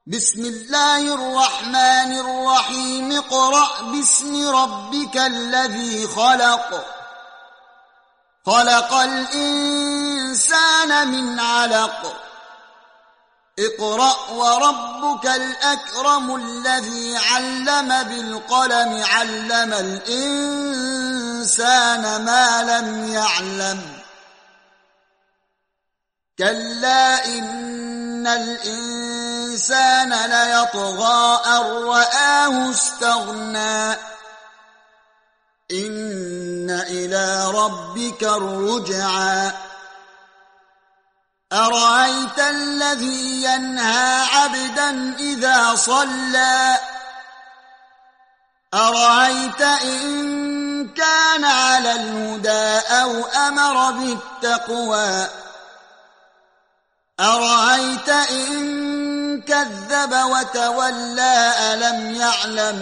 بسم الله الرحمن الرحيم اقرأ باسم ربك الذي خلق خلق الإنسان من علق اقرأ وربك الأكرم الذي علم بالقلم علم الإنسان ما لم يعلم كلا إن الإنسان ليطغى أن رآه استغنى إن إلى ربك الرجعى أرأيت الذي ينهى عبدا إذا صلى أرأيت إن كان على الهدى أو أمر بالتقوى أرأيت إن كذب وتولى ألم يعلم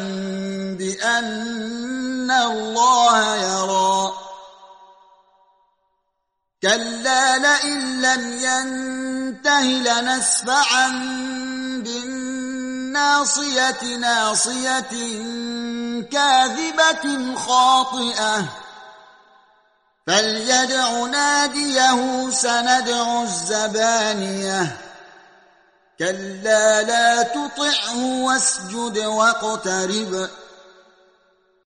بأن الله يرى كلا لئن لم ينته لنسفعا بالناصية ناصية كاذبة خاطئة فليدع ناديه سندع الزبانية كلا لا تطعه واسجد واقترب